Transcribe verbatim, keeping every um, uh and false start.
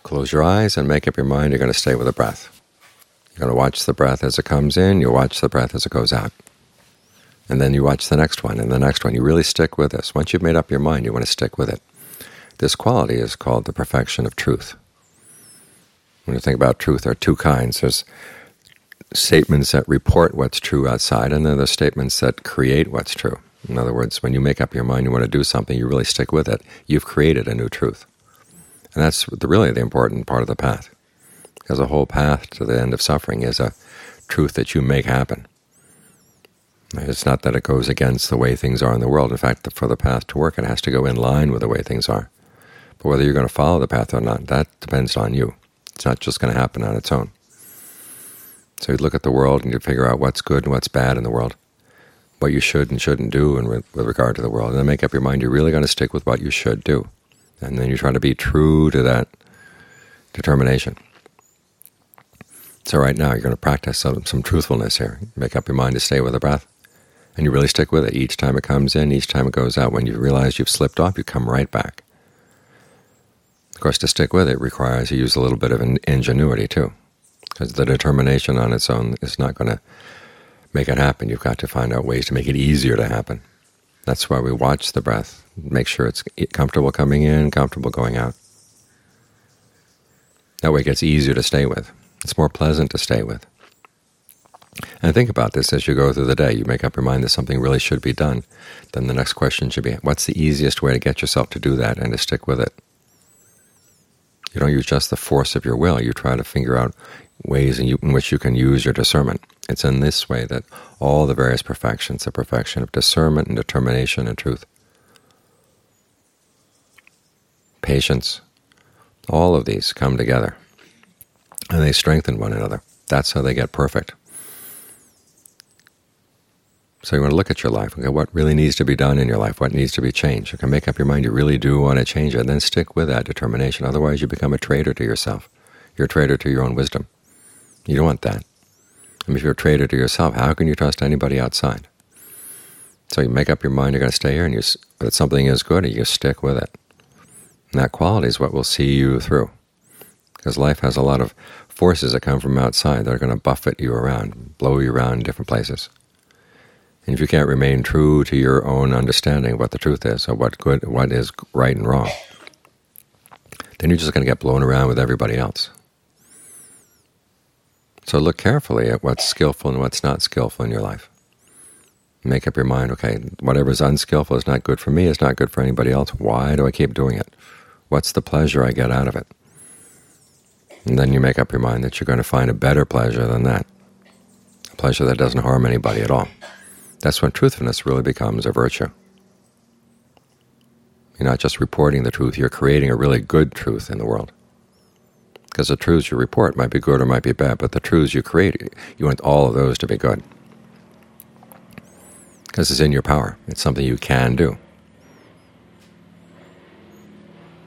Close your eyes and make up your mind you're going to stay with the breath. You're going to watch the breath as it comes in, you watch the breath as it goes out. And then you watch the next one and the next one. You really stick with this. Once you've made up your mind, you want to stick with it. This quality is called the perfection of truth. When you think about truth, there are two kinds. There's statements that report what's true outside, and then there's statements that create what's true. In other words, when you make up your mind you want to do something, you really stick with it. You've created a new truth. And that's the, really the important part of the path. Because the whole path to the end of suffering is a truth that you make happen. It's not that it goes against the way things are in the world. In fact, for the path to work, it has to go in line with the way things are. But whether you're going to follow the path or not, that depends on you. It's not just going to happen on its own. So you look at the world and you figure out what's good and what's bad in the world, what you should and shouldn't do in with regard to the world, and then make up your mind you're really going to stick with what you should do. And then you try to be true to that determination. So right now you're going to practice some, some truthfulness here. Make up your mind to stay with the breath, and you really stick with it. Each time it comes in, each time it goes out. When you realize you've slipped off, you come right back. Of course, to stick with it requires you use a little bit of an ingenuity too, because the determination on its own is not going to make it happen. You've got to find out ways to make it easier to happen. That's why we watch the breath. Make sure it's comfortable coming in, comfortable going out. That way it gets easier to stay with. It's more pleasant to stay with. And think about this as you go through the day. You make up your mind that something really should be done. Then the next question should be, what's the easiest way to get yourself to do that and to stick with it? You don't use just the force of your will. You try to figure out ways in, you, in which you can use your discernment. It's in this way that all the various perfections, the perfection of discernment and determination and truth, patience, all of these come together, and they strengthen one another. That's how they get perfect. So you want to look at your life, okay, what really needs to be done in your life, what needs to be changed. You can make up your mind you really do want to change it, and then stick with that determination. Otherwise you become a traitor to yourself. You're a traitor to your own wisdom. You don't want that. I mean, if you're a traitor to yourself, how can you trust anybody outside? So you make up your mind you're going to stay here, and you, that something is good, and you stick with it. And that quality is what will see you through. Because life has a lot of forces that come from outside that are going to buffet you around, blow you around in different places. And if you can't remain true to your own understanding of what the truth is, or what good, what is right and wrong, then you're just going to get blown around with everybody else. So look carefully at what's skillful and what's not skillful in your life. Make up your mind, okay, whatever is unskillful is not good for me, it's not good for anybody else. Why do I keep doing it? What's the pleasure I get out of it? And then you make up your mind that you're going to find a better pleasure than that, a pleasure that doesn't harm anybody at all. That's when truthfulness really becomes a virtue. You're not just reporting the truth, you're creating a really good truth in the world. Because the truths you report might be good or might be bad, but the truths you create, you want all of those to be good. Because it's in your power. It's something you can do.